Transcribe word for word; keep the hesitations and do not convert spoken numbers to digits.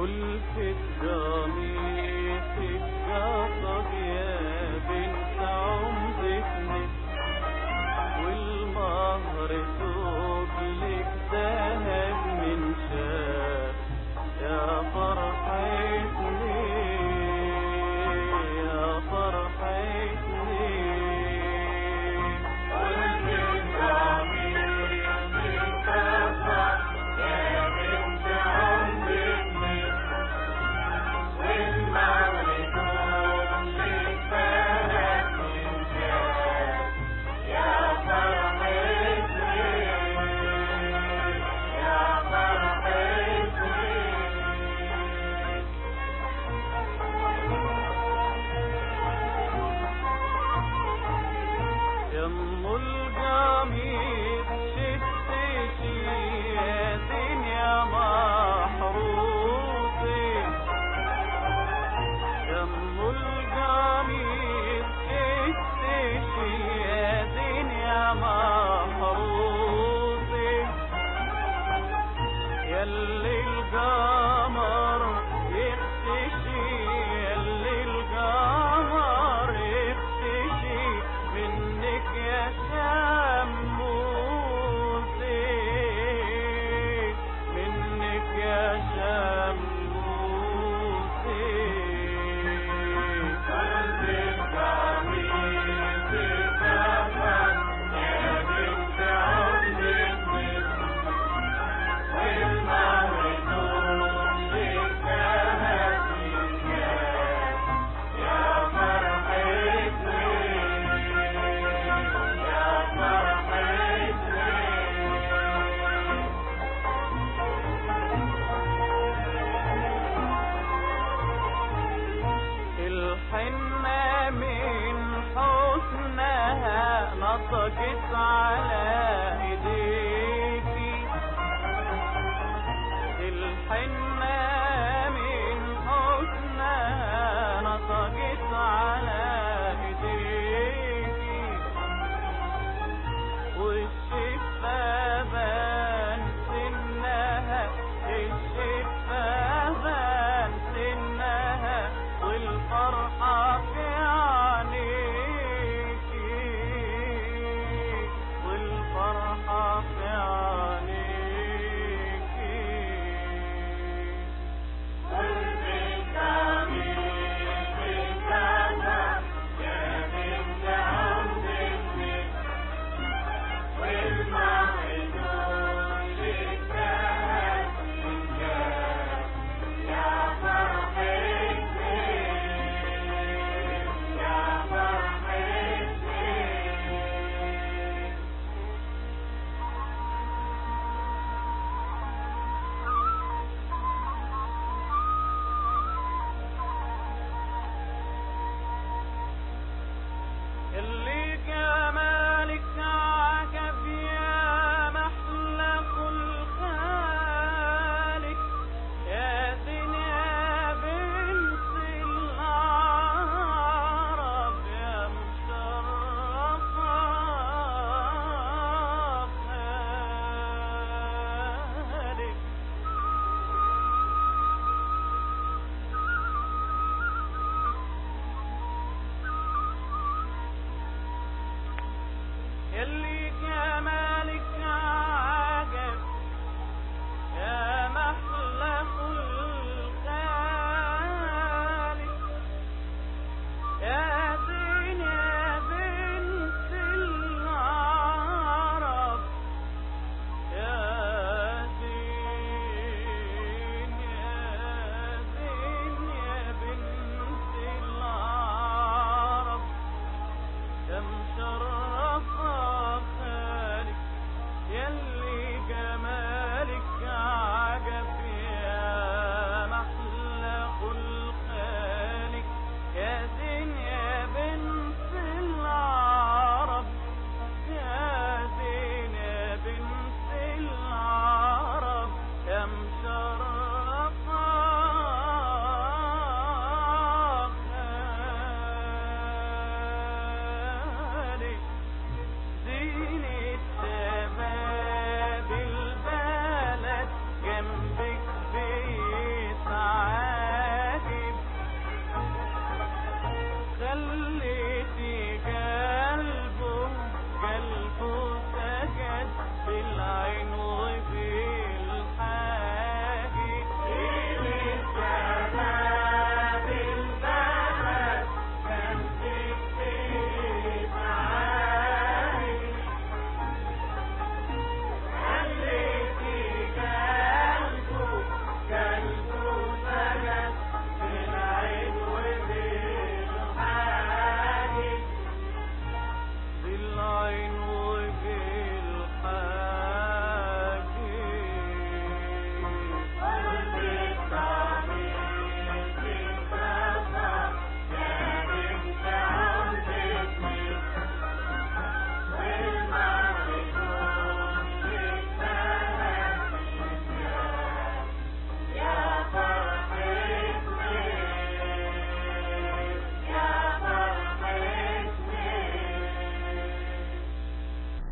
ولفت قميصك قصد يا بنت عمدتني، والمهر سوق لك ذهب من شاف يا فرحتني يا فرحتني. ولفت قميصك قصد يا بنت عمدتني، والمهر سوق لك ذهب من شاف يا فرحتني يا فرحتني. يم القميص شفتي يا دنيا محروسي، يم القميص شفتي يا دنيا محروسي، يلي القمر يختشي يلي القمر يختشي منك يا شموسي، منك يا شموسي. قلب القميص اتكسر يا بنت عمدتني، والمهر سوق لك ذهب من شاف يا فرحتني يا فرحتني. الحنة من حسنها نطقت على ايديكي، الحنة